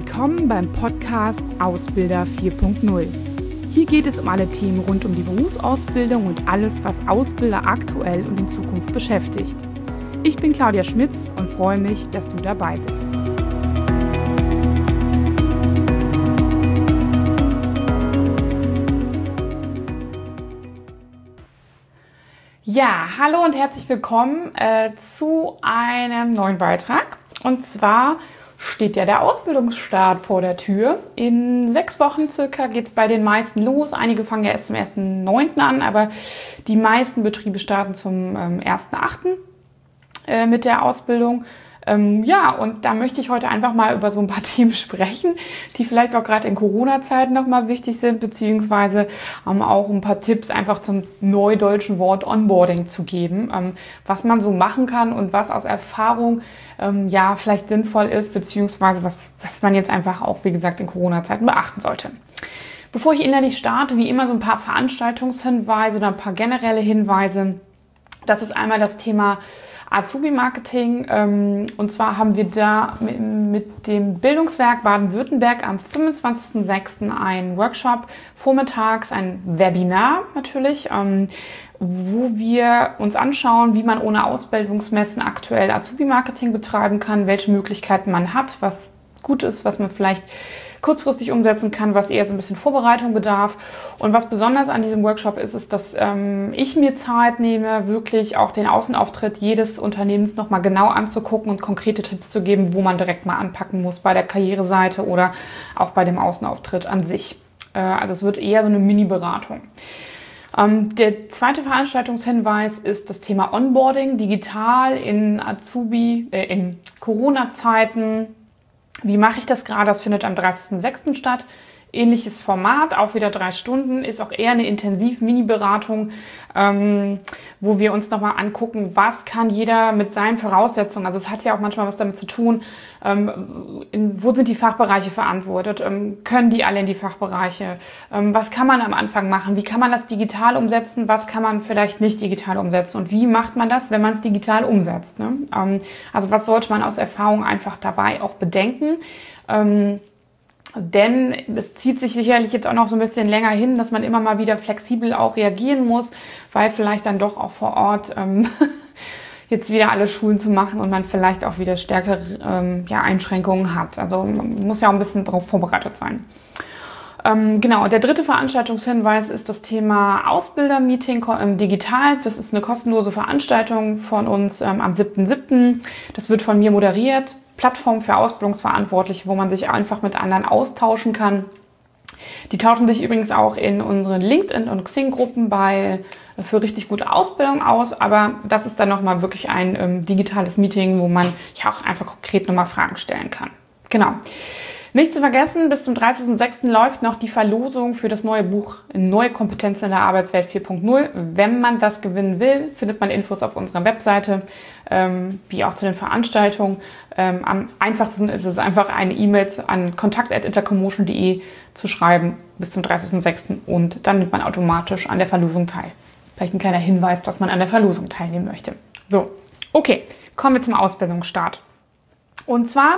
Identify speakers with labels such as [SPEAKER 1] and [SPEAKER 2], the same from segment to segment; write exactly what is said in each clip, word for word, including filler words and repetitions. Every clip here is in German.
[SPEAKER 1] Willkommen beim Podcast Ausbilder vier Punkt null. Hier geht es um alle Themen rund um die Berufsausbildung und alles, was Ausbilder aktuell und in Zukunft beschäftigt. Ich bin Claudia Schmitz und freue mich, dass du dabei bist. Ja, hallo und herzlich willkommen äh, zu einem neuen Beitrag. Und zwar steht ja der Ausbildungsstart vor der Tür. In sechs Wochen circa geht es bei den meisten los. Einige fangen ja erst zum ersten neunten an, aber die meisten Betriebe starten zum ähm, ersten achten äh, mit der Ausbildung. Ähm, ja, und da möchte ich heute einfach mal über so ein paar Themen sprechen, die vielleicht auch gerade in Corona-Zeiten nochmal wichtig sind, beziehungsweise ähm, auch ein paar Tipps einfach zum neudeutschen Wort Onboarding zu geben, ähm, was man so machen kann und was aus Erfahrung ähm, ja vielleicht sinnvoll ist, beziehungsweise was, was man jetzt einfach auch, wie gesagt, in Corona-Zeiten beachten sollte. Bevor ich innerlich starte, wie immer so ein paar Veranstaltungshinweise oder ein paar generelle Hinweise. Das ist einmal das Thema Azubi-Marketing, ähm, und zwar haben wir da mit, mit dem Bildungswerk Baden-Württemberg am fünfundzwanzigsten sechsten einen Workshop, vormittags ein Webinar natürlich, ähm, wo wir uns anschauen, wie man ohne Ausbildungsmessen aktuell Azubi-Marketing betreiben kann, welche Möglichkeiten man hat, was gut ist, was man vielleicht kurzfristig umsetzen kann, was eher so ein bisschen Vorbereitung bedarf. Und was besonders an diesem Workshop ist, ist, dass ähm, ich mir Zeit nehme, wirklich auch den Außenauftritt jedes Unternehmens nochmal genau anzugucken und konkrete Tipps zu geben, wo man direkt mal anpacken muss bei der Karriereseite oder auch bei dem Außenauftritt an sich. Äh, also es wird eher so eine Mini-Beratung. Ähm, der zweite Veranstaltungshinweis ist das Thema Onboarding, digital in Azubi, äh, in Corona-Zeiten. Wie mache ich das gerade? Das findet am dreißigsten sechsten statt. Ähnliches Format, auch wieder drei Stunden, ist auch eher eine Intensiv-Mini-Beratung, ähm, wo wir uns nochmal angucken, was kann jeder mit seinen Voraussetzungen, also es hat ja auch manchmal was damit zu tun, ähm, in, wo sind die Fachbereiche verantwortet, ähm, können die alle in die Fachbereiche, ähm, was kann man am Anfang machen, wie kann man das digital umsetzen, was kann man vielleicht nicht digital umsetzen und wie macht man das, wenn man es digital umsetzt, ne? ähm, also was sollte man aus Erfahrung einfach dabei auch bedenken, ähm, Denn es zieht sich sicherlich jetzt auch noch so ein bisschen länger hin, dass man immer mal wieder flexibel auch reagieren muss, weil vielleicht dann doch auch vor Ort ähm, jetzt wieder alle Schulen zu machen und man vielleicht auch wieder stärkere ähm, ja, Einschränkungen hat. Also man muss ja auch ein bisschen darauf vorbereitet sein. Ähm, genau, der dritte Veranstaltungshinweis ist das Thema Ausbilder-Meeting ähm, digital. Das ist eine kostenlose Veranstaltung von uns ähm, am siebten siebten Das wird von mir moderiert. Plattform für Ausbildungsverantwortliche, wo man sich einfach mit anderen austauschen kann. Die tauschen sich übrigens auch in unseren LinkedIn- und Xing-Gruppen bei für richtig gute Ausbildung aus, aber das ist dann nochmal wirklich ein ähm, digitales Meeting, wo man ja auch einfach konkret nochmal Fragen stellen kann. Genau. Nicht zu vergessen, bis zum dreißigsten sechsten läuft noch die Verlosung für das neue Buch Neue Kompetenzen in der Arbeitswelt vier Punkt null. Wenn man das gewinnen will, findet man Infos auf unserer Webseite, ähm, wie auch zu den Veranstaltungen. Ähm, am einfachsten ist es einfach, eine E-Mail an kontakt at intercommotion punkt de zu schreiben bis zum dreißigsten sechsten und dann nimmt man automatisch an der Verlosung teil. Vielleicht ein kleiner Hinweis, dass man an der Verlosung teilnehmen möchte. So, okay, kommen wir zum Ausbildungsstart. Und zwar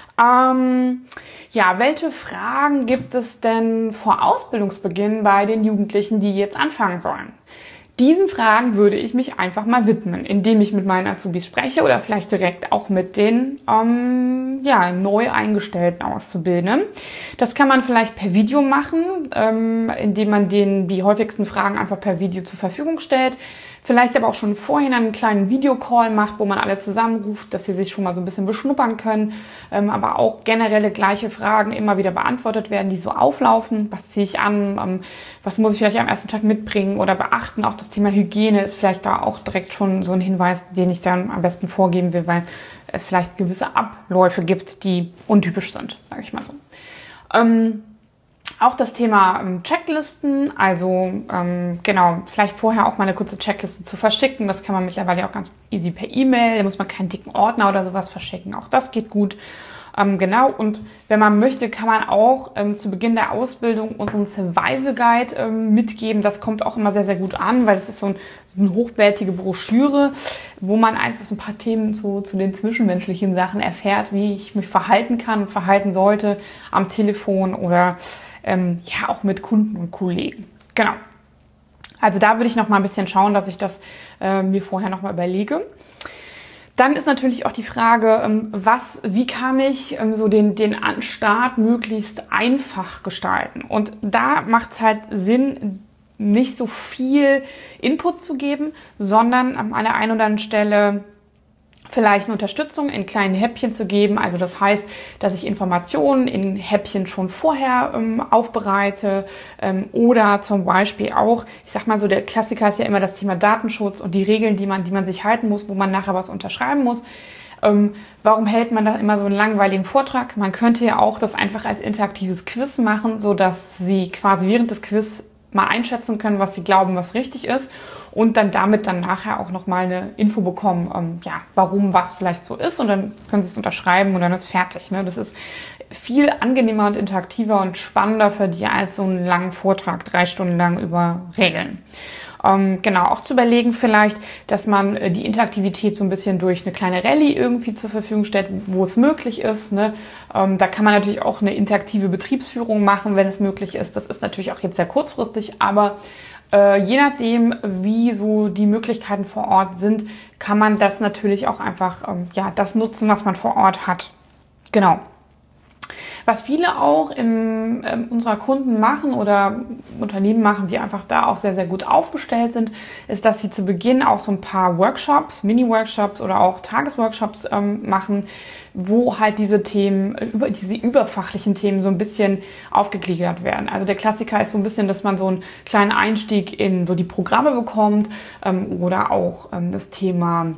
[SPEAKER 1] Ähm, ja, welche Fragen gibt es denn vor Ausbildungsbeginn bei den Jugendlichen, die jetzt anfangen sollen? Diesen Fragen würde ich mich einfach mal widmen, indem ich mit meinen Azubis spreche oder vielleicht direkt auch mit den ähm, ja, neu eingestellten Auszubildenden. Das kann man vielleicht per Video machen, ähm, indem man denen die häufigsten Fragen einfach per Video zur Verfügung stellt. Vielleicht aber auch schon vorhin einen kleinen Videocall macht, wo man alle zusammenruft, dass sie sich schon mal so ein bisschen beschnuppern können. Ähm, aber auch generelle gleiche Fragen immer wieder beantwortet werden, die so auflaufen. Was ziehe ich an? Ähm, was muss ich vielleicht am ersten Tag mitbringen oder beachten? Auch das Thema Hygiene ist vielleicht da auch direkt schon so ein Hinweis, den ich dann am besten vorgeben will, weil es vielleicht gewisse Abläufe gibt, die untypisch sind, sage ich mal so. Ähm, Auch das Thema ähm, Checklisten, also ähm, genau, vielleicht vorher auch mal eine kurze Checkliste zu verschicken. Das kann man mittlerweile auch ganz easy per E-Mail. Da muss man keinen dicken Ordner oder sowas verschicken. Auch das geht gut. Ähm, genau, und wenn man möchte, kann man auch ähm, zu Beginn der Ausbildung unseren Survival Guide ähm, mitgeben. Das kommt auch immer sehr, sehr gut an, weil es ist so, ein, so eine hochwertige Broschüre, wo man einfach so ein paar Themen zu, zu den zwischenmenschlichen Sachen erfährt, wie ich mich verhalten kann und verhalten sollte am Telefon oder ähm, ja auch mit Kunden und Kollegen. Genau. Also da würde ich noch mal ein bisschen schauen, dass ich das äh, mir vorher noch mal überlege. Dann ist natürlich auch die Frage, was, wie kann ich so den, den Start möglichst einfach gestalten? Und da macht es halt Sinn, nicht so viel Input zu geben, sondern an einer einen oder anderen Stelle vielleicht eine Unterstützung in kleinen Häppchen zu geben. Also das heißt, dass ich Informationen in Häppchen schon vorher ähm, aufbereite ähm, oder zum Beispiel auch, ich sag mal so, der Klassiker ist ja immer das Thema Datenschutz und die Regeln, die man, die man sich halten muss, wo man nachher was unterschreiben muss. Ähm, warum hält man da immer so einen langweiligen Vortrag? Man könnte ja auch das einfach als interaktives Quiz machen, so dass Sie quasi während des Quiz mal einschätzen können, was sie glauben, was richtig ist und dann damit dann nachher auch nochmal eine Info bekommen, ähm, ja, warum was vielleicht so ist und dann können sie es unterschreiben und dann ist fertig. Ne? Das ist viel angenehmer und interaktiver und spannender für die als so einen langen Vortrag, drei Stunden lang über Regeln. Ähm, genau, auch zu überlegen vielleicht, dass man äh, die Interaktivität so ein bisschen durch eine kleine Rallye irgendwie zur Verfügung stellt, wo es möglich ist. Ne? Ähm, da kann man natürlich auch eine interaktive Betriebsführung machen, wenn es möglich ist. Das ist natürlich auch jetzt sehr kurzfristig, aber äh, je nachdem, wie so die Möglichkeiten vor Ort sind, kann man das natürlich auch einfach, ähm, ja, das nutzen, was man vor Ort hat. Genau. Was viele auch in äh, unserer Kunden machen oder Unternehmen machen, die einfach da auch sehr, sehr gut aufgestellt sind, ist, dass sie zu Beginn auch so ein paar Workshops, Mini-Workshops oder auch Tagesworkshops ähm, machen, wo halt diese Themen, über, diese überfachlichen Themen so ein bisschen aufgegliedert werden. Also der Klassiker ist so ein bisschen, dass man so einen kleinen Einstieg in so die Programme bekommt ähm, oder auch ähm, das Thema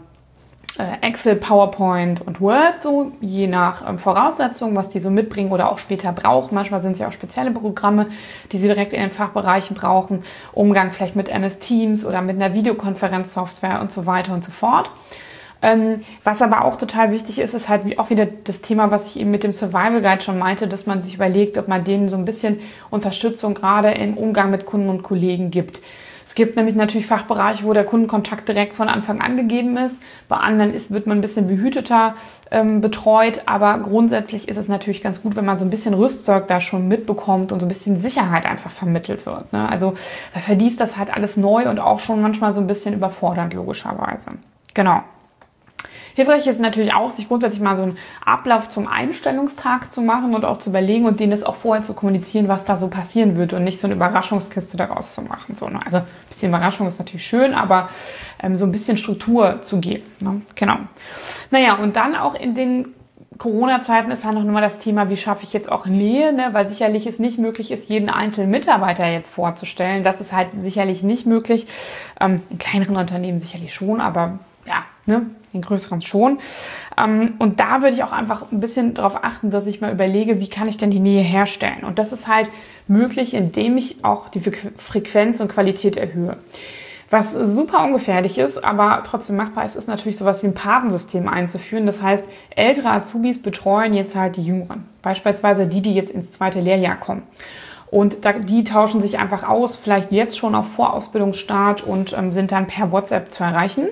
[SPEAKER 1] Excel, PowerPoint und Word, so je nach ähm, Voraussetzungen, was die so mitbringen oder auch später brauchen. Manchmal sind es ja auch spezielle Programme, die sie direkt in den Fachbereichen brauchen. Umgang vielleicht mit M S Teams oder mit einer Videokonferenzsoftware und so weiter und so fort. Ähm, was aber auch total wichtig ist, ist halt wie auch wieder das Thema, was ich eben mit dem Survival Guide schon meinte, dass man sich überlegt, ob man denen so ein bisschen Unterstützung gerade im Umgang mit Kunden und Kollegen gibt. Es gibt nämlich natürlich Fachbereiche, wo der Kundenkontakt direkt von Anfang an gegeben ist. Bei anderen ist, wird man ein bisschen behüteter ähm, betreut. Aber grundsätzlich ist es natürlich ganz gut, wenn man so ein bisschen Rüstzeug da schon mitbekommt und so ein bisschen Sicherheit einfach vermittelt wird. Ne? Also für die ist das halt alles neu und auch schon manchmal so ein bisschen überfordernd, logischerweise. Genau. Hilfreich ist natürlich auch, sich grundsätzlich mal so einen Ablauf zum Einstellungstag zu machen und auch zu überlegen und denen das auch vorher zu kommunizieren, was da so passieren wird und nicht so eine Überraschungskiste daraus zu machen. So, ne? Also ein bisschen Überraschung ist natürlich schön, aber ähm, so ein bisschen Struktur zu geben. Ne? Genau. Naja, und dann auch in den Corona-Zeiten ist halt noch mal das Thema, wie schaffe ich jetzt auch Nähe, ne? Weil sicherlich es nicht möglich ist, jeden einzelnen Mitarbeiter jetzt vorzustellen. Das ist halt sicherlich nicht möglich. Ähm, in kleineren Unternehmen sicherlich schon, aber ja, ne, in größeren schon. Ähm, und da würde ich auch einfach ein bisschen darauf achten, dass ich mal überlege, wie kann ich denn die Nähe herstellen? Und das ist halt möglich, indem ich auch die Frequenz und Qualität erhöhe. Was super ungefährlich ist, aber trotzdem machbar ist, ist natürlich sowas wie ein Patensystem einzuführen. Das heißt, ältere Azubis betreuen jetzt halt die Jüngeren. Beispielsweise die, die jetzt ins zweite Lehrjahr kommen. Und da, die tauschen sich einfach aus, vielleicht jetzt schon auf Vorausbildungsstart und ähm, sind dann per WhatsApp zu erreichen.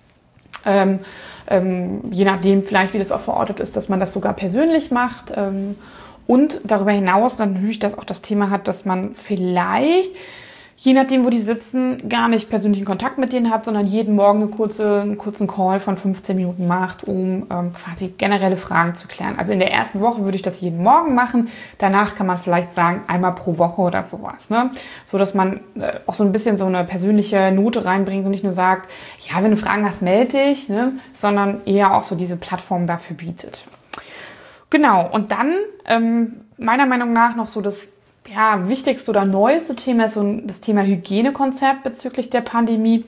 [SPEAKER 1] Ähm, ähm, je nachdem vielleicht, wie das auch verortet ist, dass man das sogar persönlich macht. Ähm, und darüber hinaus dann natürlich, dass auch das Thema hat, dass man vielleicht, je nachdem, wo die sitzen, gar nicht persönlichen Kontakt mit denen hat, sondern jeden Morgen eine kurze, einen kurzen Call von fünfzehn Minuten macht, um ähm, quasi generelle Fragen zu klären. Also in der ersten Woche würde ich das jeden Morgen machen. Danach kann man vielleicht sagen, einmal pro Woche oder sowas. Ne? So dass man äh, auch so ein bisschen so eine persönliche Note reinbringt und nicht nur sagt, ja, wenn du Fragen hast, melde dich, ne? Sondern eher auch so diese Plattform dafür bietet. Genau, und dann ähm, meiner Meinung nach noch so das ja, wichtigste oder neueste Thema ist so das Thema Hygienekonzept bezüglich der Pandemie.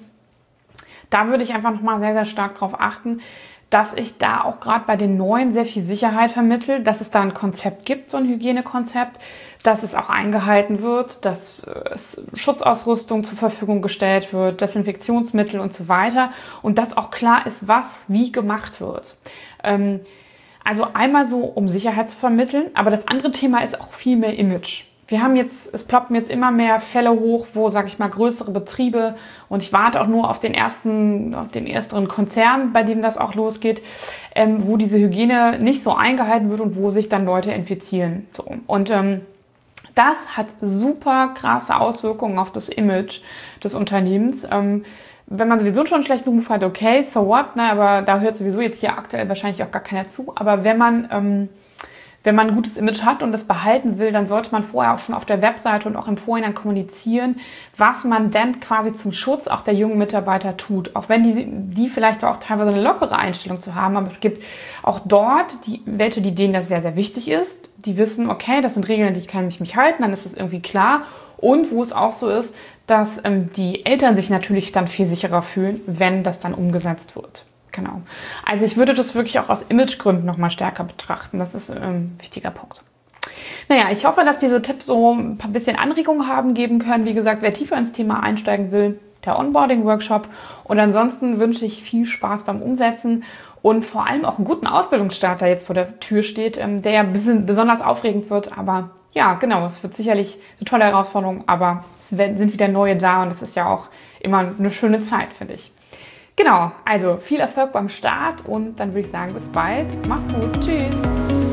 [SPEAKER 1] Da würde ich einfach nochmal sehr, sehr stark darauf achten, dass ich da auch gerade bei den Neuen sehr viel Sicherheit vermittle, dass es da ein Konzept gibt, so ein Hygienekonzept, dass es auch eingehalten wird, dass es Schutzausrüstung zur Verfügung gestellt wird, Desinfektionsmittel und so weiter und dass auch klar ist, was wie gemacht wird. Ähm, Also einmal so, um Sicherheit zu vermitteln, aber das andere Thema ist auch viel mehr Image. Wir haben jetzt, es ploppen jetzt immer mehr Fälle hoch, wo, sag ich mal, größere Betriebe, und ich warte auch nur auf den ersten, auf den ersten Konzern, bei dem das auch losgeht, ähm, wo diese Hygiene nicht so eingehalten wird und wo sich dann Leute infizieren. So. Und ähm, das hat super krasse Auswirkungen auf das Image des Unternehmens. Ähm, wenn man sowieso schon einen schlechten Ruf hat, okay, so what, ne, aber da hört sowieso jetzt hier aktuell wahrscheinlich auch gar keiner zu. Aber wenn man, ähm, wenn man ein gutes Image hat und das behalten will, dann sollte man vorher auch schon auf der Webseite und auch im Vorhinein kommunizieren, was man denn quasi zum Schutz auch der jungen Mitarbeiter tut. Auch wenn die, die vielleicht auch teilweise eine lockere Einstellung zu haben, aber es gibt auch dort die welche, die denen das sehr, sehr wichtig ist. Die wissen, okay, das sind Regeln, an die kann ich mich halten, dann ist es irgendwie klar. Und wo es auch so ist, dass ähm, die Eltern sich natürlich dann viel sicherer fühlen, wenn das dann umgesetzt wird. Genau. Also ich würde das wirklich auch aus Imagegründen nochmal stärker betrachten. Das ist ähm, ein wichtiger Punkt. Naja, ich hoffe, dass diese Tipps so ein paar bisschen Anregungen haben geben können. Wie gesagt, wer tiefer ins Thema einsteigen will, der Onboarding-Workshop. Und ansonsten wünsche ich viel Spaß beim Umsetzen und vor allem auch einen guten Ausbildungsstart, der jetzt vor der Tür steht, ähm, der ja ein bisschen besonders aufregend wird. Aber ja, genau, es wird sicherlich eine tolle Herausforderung, aber es werden, sind wieder neue da und das ist ja auch immer eine schöne Zeit, finde ich. Genau, also viel Erfolg beim Start und dann würde ich sagen, bis bald. Mach's gut, tschüss.